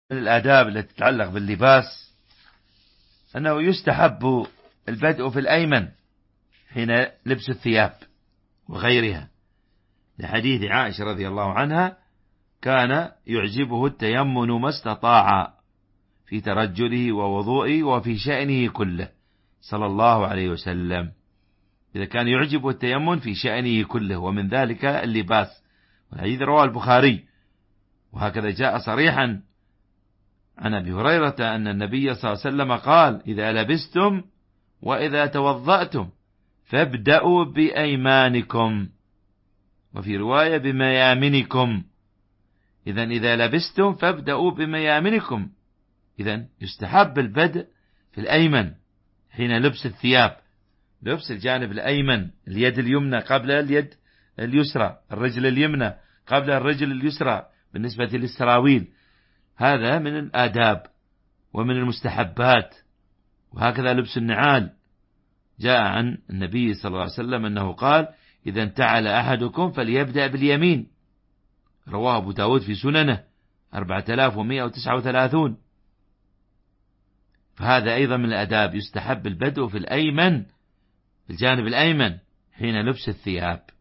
من الآداب التي تتعلق باللباس أنه يستحب البدء في الأيمن حين لبس الثياب وغيرها، لحديث عائشة رضي الله عنها: كان يعجبه التيمن ما استطاع في ترجله ووضوئه وفي شأنه كله صلى الله عليه وسلم. إذا كان يعجبه التيمن في شأنه كله، ومن ذلك اللباس. والحديث رواه البخاري، وهكذا جاء صريحا عن أبي هريرة أن النبي صلى الله عليه وسلم قال: إذا لبستم وإذا توضأتم فابدأوا بأيمانكم، وفي رواية بميامنكم. إذا لبستم فابدأوا بميامنكم. إذا يستحب البدء في الأيمن حين لبس الثياب، لبس الجانب الأيمن، اليد اليمنى قبل اليد اليسرى، الرجل اليمنى قبل الرجل اليسرى بالنسبة للسراويل. هذا من الآداب ومن المستحبات. وهكذا لبس النعال، جاء عن النبي صلى الله عليه وسلم أنه قال: إذا انتعل أحدكم فليبدأ باليمين. رواه أبو داود في سننه 4139. فهذا أيضا من الآداب، يستحب البدء في الأيمن، الجانب الأيمن حين لبس الثياب.